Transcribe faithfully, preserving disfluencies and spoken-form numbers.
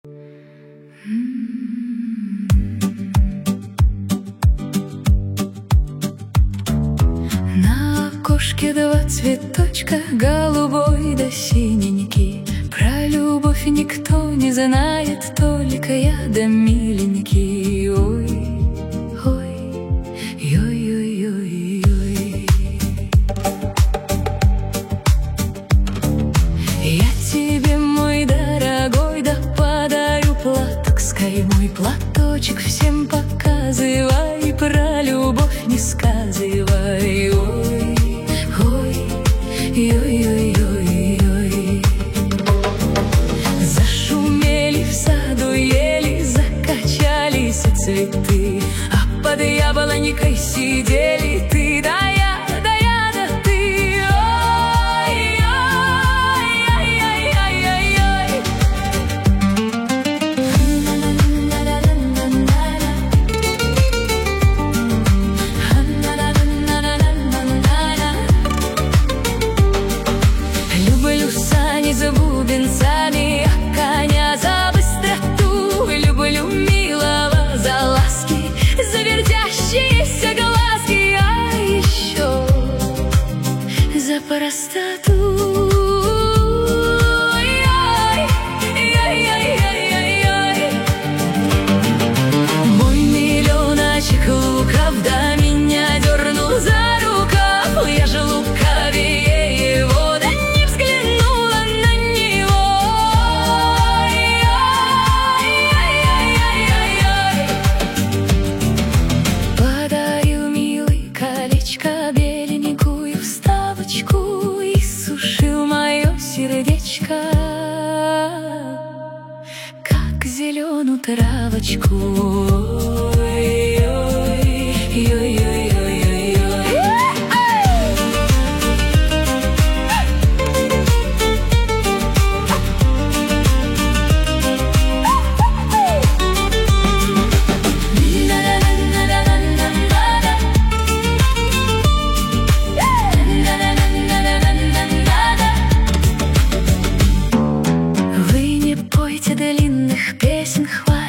На окошке два цветочка, голубой да синенький. Про любовь никто не знает, только я да миленький. Ой, ой, ой, ой, ой, ой. Я тебе, мой дорогой, да подарю платок с каймой. Платочек всем показывай, про любовь не сказывай. Ой, ой, ой, ой, ой, ой. Зашумели в саду ели, закачались цветы, а под яблонькой сидели ты да я, да я да ты. Ой, ой, ой, ой, ой, ой. Люблю сани за бубенцами, а коня за быстроту. Люблю милого за ласки, за вертящиеся глазки, а еще за простоту. Ой, ой, ой, ой, ой. Мой миллионочек лукав, да меня дернул за рукав. Я же лукавее его, да не взглянула на него. Ой, ой, ой, ой, ой. Подарил милый колечко, беленькую вставочку, и сушил мое сердечко, как зеленую травочку. Ой, ой, ой, ой, ой, ой, ой. Вы не пойте длинных песен, хватит.